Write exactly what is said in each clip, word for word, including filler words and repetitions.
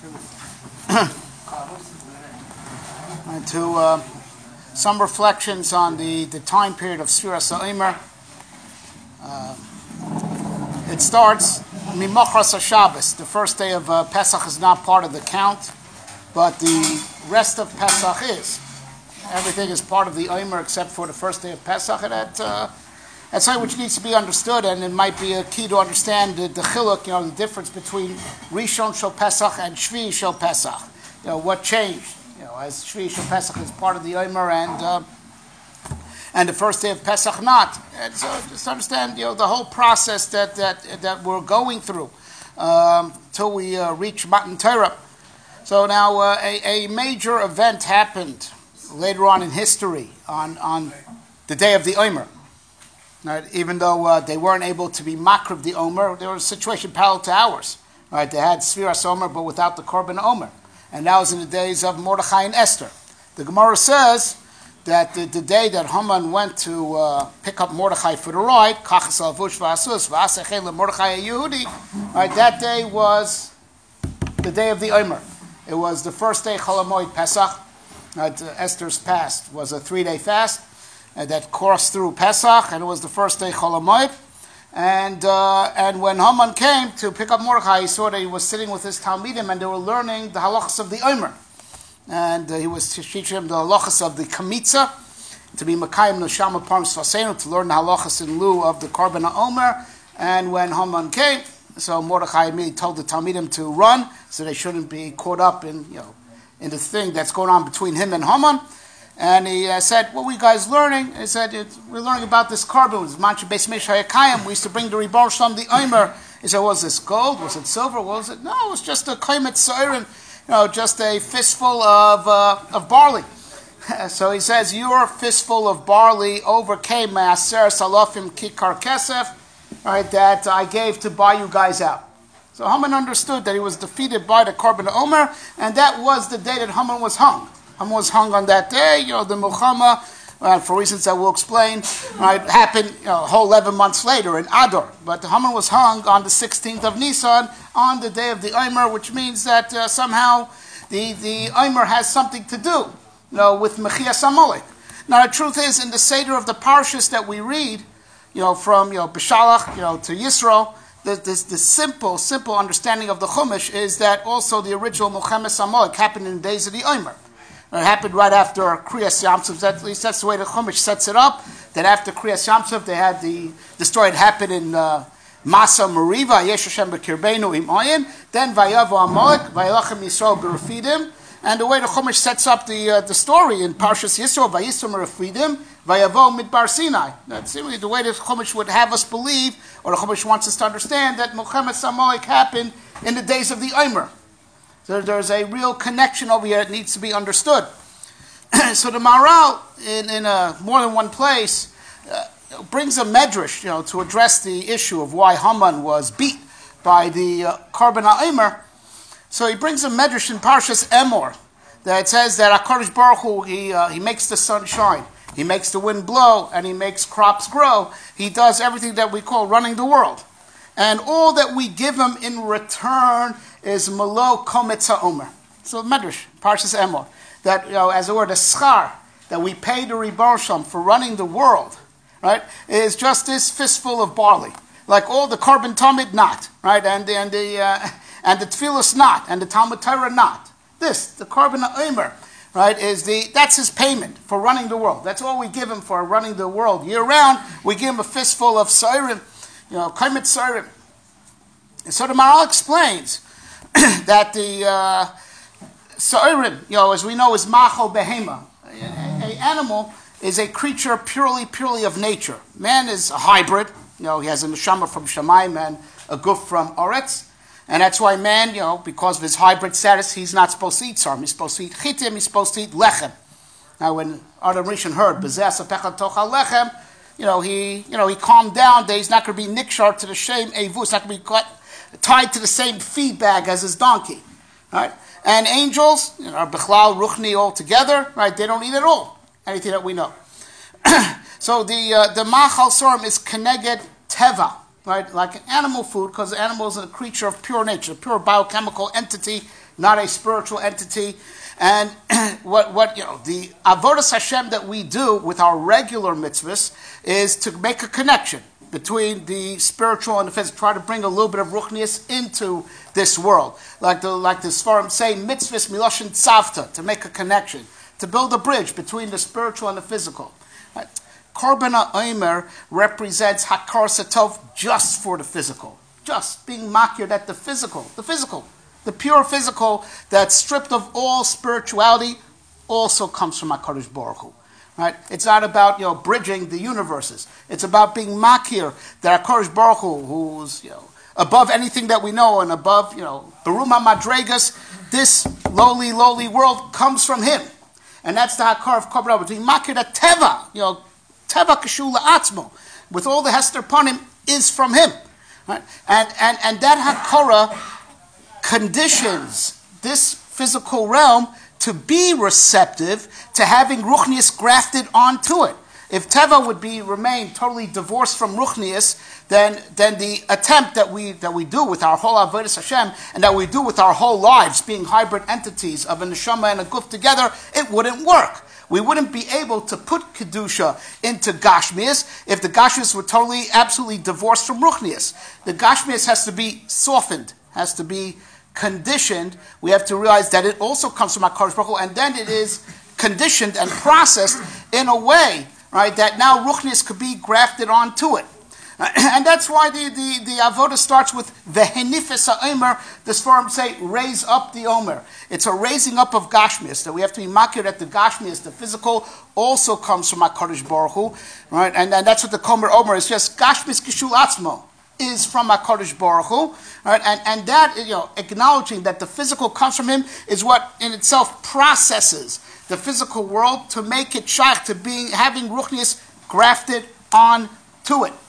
and to uh, some reflections on the, the time period of Sfiras HaOmer. Uh, it starts Mimachras HaShabbos. The first day of uh, Pesach is not part of the count, but the rest of Pesach is. Everything is part of the Omer except for the first day of Pesach, and that, uh, that's something which needs to be understood, and it might be a key to understand the, the chiluk, you know, the difference between Rishon Shel Pesach and Shvi Shel Pesach. You know, what changed? You know, as Shvi Shel Pesach is part of the Omer, and uh, and the first day of Pesach not. And so just understand, you know, the whole process that that that we're going through um, till we uh, reach Matan Torah. So now uh, a, a major event happened later on in history on, on the day of the Omer. Right? Even though uh, they weren't able to be makriv the Omer, there was a situation parallel to ours. Right? They had Sfiras Omer, but without the Korban Omer. And that was in the days of Mordechai and Esther. The Gemara says that the, the day that Haman went to uh, pick up Mordechai for the ride, Kachas al-Vush v'asus v'asechel Mordechai Yehudi, right? That day was the day of the Omer. It was the first day Chol HaMoed Pesach. Right? Uh, Esther's fast was a three-day fast uh, that coursed through Pesach, and it was the first day Chol HaMoed. And uh, and when Haman came to pick up Mordechai, he saw that he was sitting with his Talmidim, and they were learning the halachas of the Omer. And uh, he was teaching them the halachas of the Kamitza, to be Makayim Neshama Parm Sfasenu, to learn the halachas in lieu of the Korban HaOmer. And when Haman came, so Mordechai immediately told the Talmidim to run, so they shouldn't be caught up in, you know, in the thing that's going on between him and Haman. And he uh, said, what were you guys learning? He said, we're learning about this carbon. It was Mancha Beis Mesh Hayakayim. We used to bring the Rebbe Shalom the Omer. He said, was this gold? Was it silver? What was it? No, it was just a Kaimet Seirin, you know, just a fistful of uh, of barley. So he says, your fistful of barley overcame Maaser Salafim Kikar Kesef, right, that I gave to buy you guys out. So Haman understood that he was defeated by the Korban Omer, and that was the day that Haman was hung. Haman was hung on that day. You know, the Milchama, uh, for reasons that we'll explain, right, happened, you know, a whole eleven months later in Adar. But Haman was hung on the sixteenth of Nisan, on the day of the Omer, which means that uh, somehow the, the Omer has something to do, you know, with Mechias Amalek. Now the truth is, in the Seder of the Parshas that we read, you know, from, you know, B'Shalach, you know, to Yisro, The, the, the simple, simple understanding of the Chumash is that also the original Milchemes Amalek happened in the days of the Omer. It happened right after Kriyas Yamsuf. At least that's the way the Chumash sets it up. That after Kriyas Yamsuf, they had the the story that happened in uh, Masa Meriva, Yesh Hashem B'Kirbeinu Im Ayin. Then Vayavo Amalek, Vayelachem Yisrael B'Refidim. And the way the Chumash sets up the uh, the story in Parshas Yisro, Vayisrom Refidim, Vayavo Midbar Sinai. That's the way the Chumash would have us believe, or the Chumash wants us to understand, that Milchemes Amalek happened in the days of the Omer. So there's a real connection over here that needs to be understood. So the Maharal, in, in a, more than one place, uh, brings a medrash, you know, to address the issue of why Haman was beat by the uh, Korban HaOmer. So he brings a medrash in Parshas Emor that says that HaKadosh Baruch Hu, he, uh, he makes the sun shine, he makes the wind blow, and he makes crops grow. He does everything that we call running the world. And all that we give him in return is Malo Kometz HaOmer. So medrash, Parshas Emor, that, you know, as it were, the schar that we pay the Rebbe Shalom for running the world, right, is just this fistful of barley. Like all the Korban Tamid, not, right, and, and the... Uh, And the Tefillos not, and the Talmud Torah not. This, the Korban HaOmer, right, is the, that's his payment for running the world. That's all we give him for running the world year round. We give him a fistful of Seirim, you know, Kaimet Seirim. And so the Maharal explains that the uh, Seirim, you know, as we know, is Machal Behema. An animal is a creature purely, purely of nature. Man is a hybrid. You know, he has a neshama from Shamayim and a guf from Oretz. And that's why man, you know, because of his hybrid status, he's not supposed to eat sarm. He's supposed to eat chitim, he's supposed to eat lechem. Now when Adam Rishon heard, B'zeh apecha tochal lechem, you know, he, you know, he calmed down that he's not going to be nikshar to the same evu, it's not going to be cut, tied to the same feed bag as his donkey. Right? And angels, you know, are Bechlal, Ruchni all together, right? They don't eat at all, anything that we know. So the uh, the Machal Sorim is Keneged Teva, right? Like an animal food, because the animal is a creature of pure nature, a pure biochemical entity not a spiritual entity. And what, what you know, the avodas Hashem that we do with our regular mitzvahs is to make a connection between the spiritual and the physical, try to bring a little bit of ruchnius into this world. Like the like the Sfarim say, mitzvahs miloshin tzavta, to make a connection, to build a bridge between the spiritual and the physical. Right? Korban HaOmer represents Hakar Satov just for the physical. Just being makir that the physical, the physical, the pure physical that's stripped of all spirituality also comes from HaKadosh Baruch Hu. Right? It's not about, you know, bridging the universes. It's about being makir that HaKadosh Baruch Hu, who's, you know, above anything that we know and above, you know, Beruma Madregas, this lowly, lowly world comes from him. And that's the Hakar of Korban HaOmer. Being makir that Teva, you know, Teva Kashul Atzmo, with all the Hester upon him, is from him. Right? And, and, and that Hakara conditions this physical realm to be receptive to having Ruchnius grafted onto it. If Teva would be remain totally divorced from Ruchnius, then then the attempt that we that we do with our whole Avodas Hashem and that we do with our whole lives, being hybrid entities of a neshama and a guf together, it wouldn't work. We wouldn't be able to put Kedusha into Gashmias if the Gashmias were totally, absolutely divorced from Ruchnius. The Gashmias has to be softened, has to be conditioned. We have to realize that it also comes from HaKadosh Baruch Hu, and then it is conditioned and processed in a way, right, that now Ruchnius could be grafted onto it. And that's why the, the, the Avodah starts with Vehenifes HaOmer. The Sfarim say, raise up the Omer. It's a raising up of Gashmias, that we have to be makir that the Gashmias, the physical, also comes from HaKadosh Baruch Hu, right? And, and that's what the Komer Omer is, just Gashmias Kishul Atzmo is from HaKadosh Baruch Hu, right? And, and that, you know, acknowledging that the physical comes from him is what in itself processes the physical world to make it shaykh, to being, having Ruchnius grafted on to it.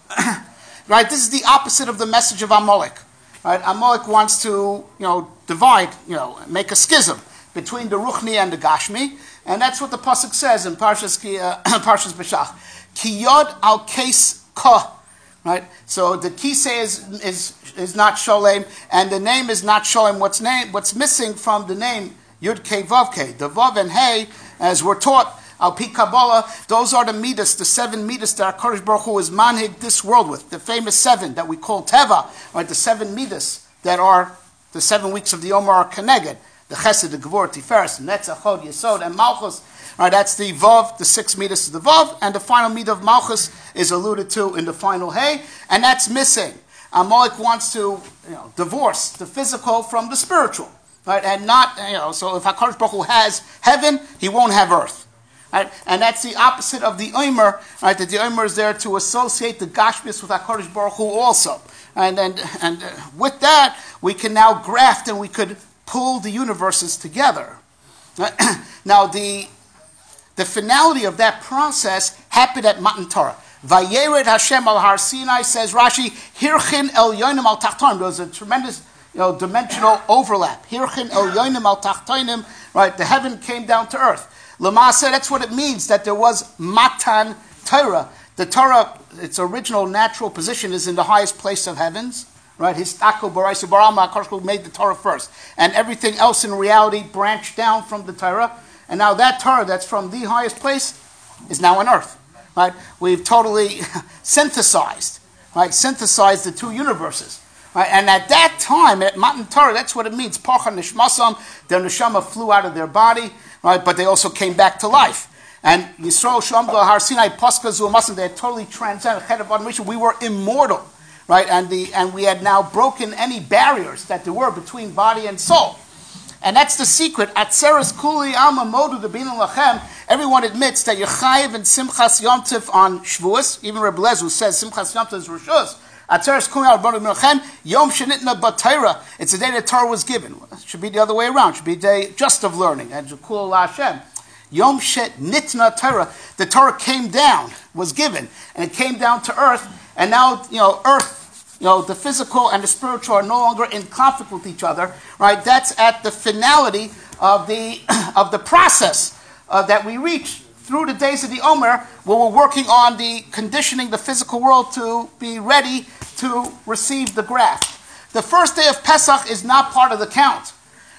Right, this is the opposite of the message of Amalek. Right, Amalek wants to, you know, divide, you know, make a schism between the Ruchni and the Gashmi, and that's what the pasuk says in Parshas uh, Parshas Beshach. Ki yod al kes ka. Right, so the kisei is is is not sholem, and the name is not sholem. What's name? What's missing from the name Yud Kei Vav Kei? The Vav and Hey, as we're taught. Al Pi Kabbalah, those are the midas, the seven midas that HaKadosh Baruch Hu is manhig this world with, the famous seven that we call Teva, right? The seven midas that are the seven weeks of the Omer are Keneged, the Chesed, the Gevur, Tiferes, Netzach, Chod, Yesod, and Malchus. Right, that's the Vav, the six midas of the Vav, and the final midah of Malchus is alluded to in the final Hey, and that's missing. Amalek wants to, you know, divorce the physical from the spiritual, right? And not, you know, so if HaKadosh Baruch Hu has heaven, he won't have earth. Right? And that's the opposite of the Omer, right? That the Omer is there to associate the Gashmias with HaKadosh Baruch Hu also. And, and, and uh, with that, we can now graft and we could pull the universes together. Right? Now, the, the finality of that process happened at Matan Torah. Vayered Hashem al Har Sinai, says Rashi, Hirchin el Yonim al Tachtonim. There was a tremendous, you know, dimensional overlap. Hirchin el Yonim al Tachtonim, right? The heaven came down to earth. Lamasa, that's what it means, that there was Matan Torah. The Torah, its original natural position is in the highest place of heavens, right? Histako Baraisu Barama, HaKadosh made the Torah first. And everything else in reality branched down from the Torah. And now that Torah that's from the highest place is now on earth, right? We've totally synthesized, right? Synthesized the two universes. Right? And at that time, at Matan Torah, that's what it means. Pacha Nishmasam, their neshama flew out of their body, right? But they also came back to life. And Yisrael Shamdo Har Sinai Pascha Zuamasam, they had totally transcended Chet of Mission. We were immortal, right? And the and we had now broken any barriers that there were between body and soul. And that's the secret. Atzeres Kuli Alma Modu Debin Lachem. Everyone admits that Yechayev and Simchas Yom Tov on Shavuos. Even Reb Lezer says Simchas Yom Tov is Rishus. Atzeres Kuli Alma Modu Debin Lachem. Yom Shenitna B'Torah. It's the day the Torah was given. It should be the other way around. It should be the day just of learning. And Kul Hashem. Yom Shet Nitna Torah. The Torah came down, was given, and it came down to earth. And now, you know, earth. You know, the physical and the spiritual are no longer in conflict with each other, right? That's at the finality of the of the process uh, that we reach through the days of the Omer, where we're working on the conditioning the physical world to be ready to receive the graft. The first day of Pesach is not part of the count,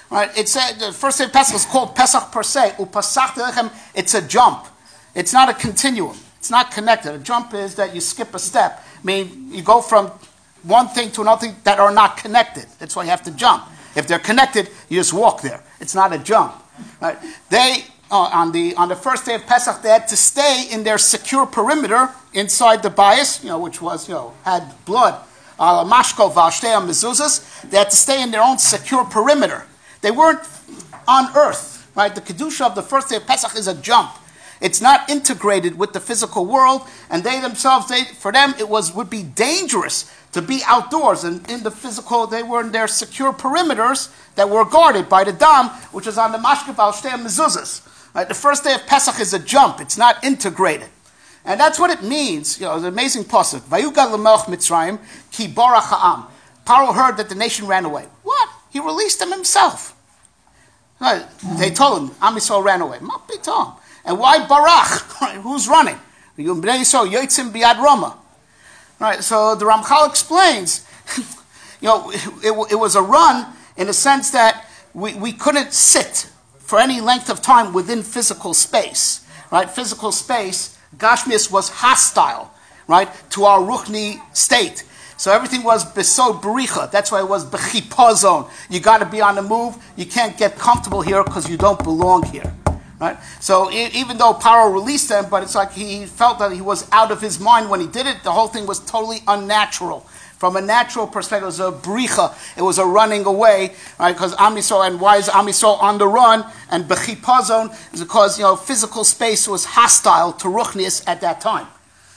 Right? It's a, the first day of Pesach is called Pesach per se. Upasach lechem, it's a jump. It's not a continuum. It's not connected. A jump is that you skip a step. I mean, you go from one thing to another thing that are not connected. That's why you have to jump. If they're connected, you just walk there. It's not a jump. Right? They uh, on the on the first day of Pesach, they had to stay in their secure perimeter inside the bias, you know, which was you know had blood. Uh, mashko v'ashtei mezuzas. They had to stay in their own secure perimeter. They weren't on earth. Right? The kedusha of the first day of Pesach is a jump. It's not integrated with the physical world, and they themselves, they, for them, it was would be dangerous to be outdoors. And in the physical, they were in their secure perimeters that were guarded by the dam, which is on the mashkef al shtei mezuzas. Right? The first day of Pesach is a jump. It's not integrated. And that's what it means. You know, it's an amazing pasuk. Vayugal l'melech Mitzrayim ki barach ha'am. Paro heard that the nation ran away. What? He released them himself. Right? They told him, Am Yisrael ran away. Ma pitom. And why barach? Right? Who's running? Bnei Yisrael yotzim biyad Roma. Right? So the Ramchal explains, you know, it, it, it was a run in the sense that we, we couldn't sit for any length of time within physical space. Right? Physical space, Gashmias was hostile, right, to our Ruchni state. So everything was besod bericha. That's why it was bechipazon. You got to be on the move. You can't get comfortable here because you don't belong here. Right? So even though Paro released them, but it's like he felt that he was out of his mind when he did it. The whole thing was totally unnatural. From a natural perspective, it was a bricha. It was a running away, right? Because Am Yisrael, and why is Am Yisrael on the run? And bechipazon is because you know physical space was hostile to Ruchnius at that time.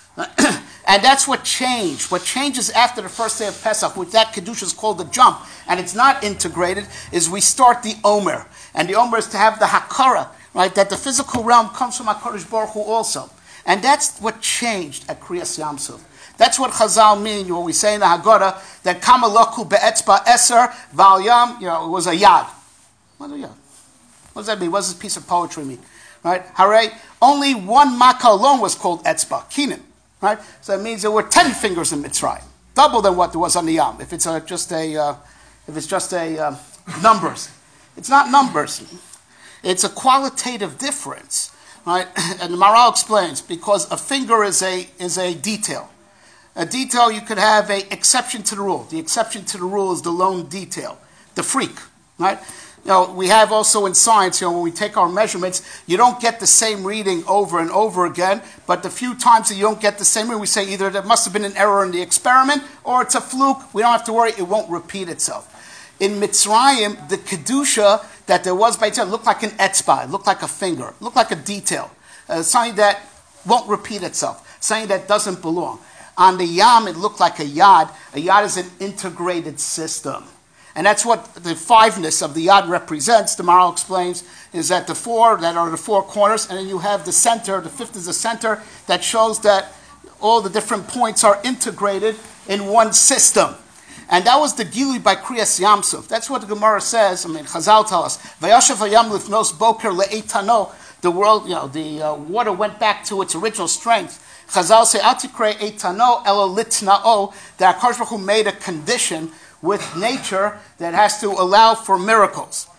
And that's what changed. What changes after the first day of Pesach, which that Kedusha is called the jump, and it's not integrated, is we start the Omer. And the Omer is to have the Hakara, right, that the physical realm comes from HaKadosh Baruch Hu also. And that's what changed at Kriyas Yamsuf. That's what Chazal mean, what we say in the Haggadah, that Kama Loku Be'etzba Eser Val Yam, you know, it was a Yad. What is a Yad? What does that mean? What does this piece of poetry mean? Right? Hooray. Only one Makkah alone was called Etzba, Kinim. Right? So it means there were ten fingers in Mitzrayim, double than what there was on the Yam. If it's a, just a, uh, if it's just a uh, numbers, it's not numbers. It's a qualitative difference, right? And the Maharal explains because a finger is a is a detail. A detail you could have a exception to the rule. The exception to the rule is the lone detail, the freak, right? You know, we have also in science, you know, when we take our measurements, you don't get the same reading over and over again, but the few times that you don't get the same reading, we say either there must have been an error in the experiment or it's a fluke. We don't have to worry, it won't repeat itself. In Mitzrayim, the Kedusha that there was by itself looked like an etzba, it looked like a finger, it looked like a detail, uh, something that won't repeat itself, something that doesn't belong. On the Yam, it looked like a Yad. A Yad is an integrated system. And that's what the fiveness of the Yad represents. The Maharal explains is that the four that are the four corners, and then you have the center, the fifth is the center, that shows that all the different points are integrated in one system. And that was the Gilui by Kriyas Yamsuf. That's what the Gemara says. I mean, Chazal tell us, Vayashav hayam lifnos boker le'etano. The world, you know, the uh, water went back to its original strength. Chazal say, Atikre etano elo litnao. That HaKadosh Baruch Hu made a condition with nature that has to allow for miracles.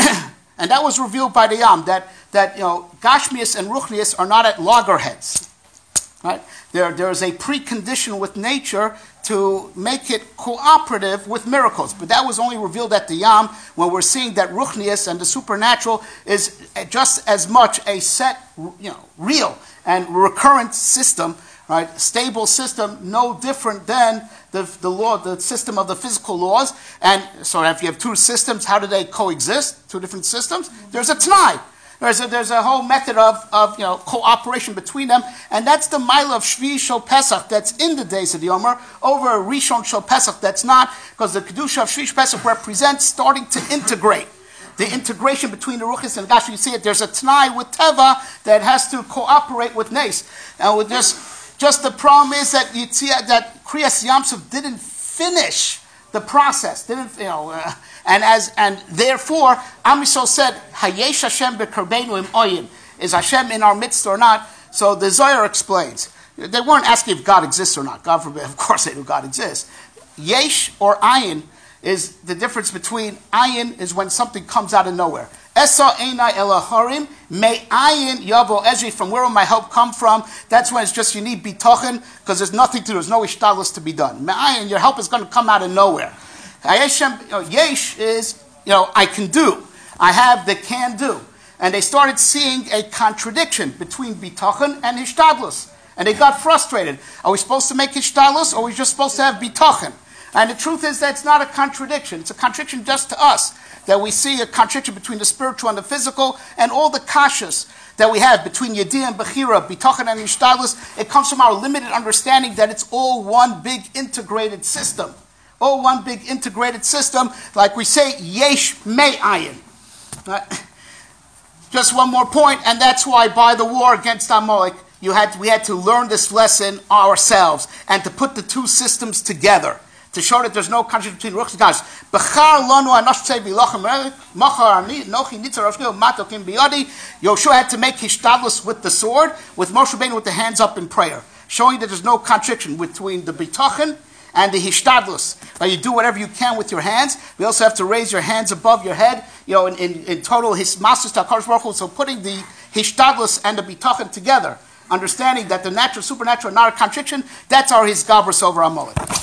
And that was revealed by the Yam, that, that you know, Gashmias and Ruchnias are not at loggerheads. Right? There, there is a precondition with nature to make it cooperative with miracles. But that was only revealed at the Yam when we're seeing that Ruchnias and the supernatural is just as much a set, you know, real and recurrent system, right? Stable system, no different than the, the law, the system of the physical laws. And so if you have two systems, how do they coexist? Two different systems? There's a t'nai. There's a, there's a whole method of, of you know cooperation between them, and that's the mile of Shvi Shel Pesach that's in the days of the Omer over Rishon Shel Pesach that's not, because the Kedusha of Shvi Shel Pesach represents starting to integrate. The integration between the Ruchis and Gash, you see it, there's a T'nai with Teva that has to cooperate with Nes. And with this, just the problem is that you see that Kriyas Yamsuf didn't finish the process, didn't, you know, uh, and as and therefore, Am Yisrael said, Hayesh Hashem b'karbeinu im oyim. Is Hashem in our midst or not? So the Zohar explains. They weren't asking if God exists or not. God forbid, of course they knew God exists. Yesh or ayin is the difference between ayin is when something comes out of nowhere. Esa einai elaharim may ayin yavo ezri. From where will my help come from? That's when it's just you need bitochen because there's nothing to do. There's no ishtalos to be done. Me ayin, your help is going to come out of nowhere. Yesh is, you know, I can do. I have the can do. And they started seeing a contradiction between bitochen and hishtadlus. And they got frustrated. Are we supposed to make hishtadlus or are we just supposed to have bitochen? And the truth is that it's not a contradiction. It's a contradiction just to us. That we see a contradiction between the spiritual and the physical, and all the kashas that we have between Yediyah and Bechira, Bitochen and Hishtadlus. It comes from our limited understanding that it's all one big integrated system. All one big integrated system. Like we say, Yesh Mei Ayin. Right? Just one more point, and that's why by the war against Amalek, you had, we had to learn this lesson ourselves and to put the two systems together. To show that there's no contradiction between Ruch and Guys. Yoshua had to make hishtadlus with the sword, with Moshe Rabbeinu with the hands up in prayer, showing that there's no contradiction between the bitochen and the hishtadlus. Now you do whatever you can with your hands. We also have to raise your hands above your head, you know, in, in, in total his masters Takadosh Baruch Hu. So putting the hishtadlus and the bitochen together, understanding that the natural, supernatural, not a contradiction, that's our hisgabras over Amalek.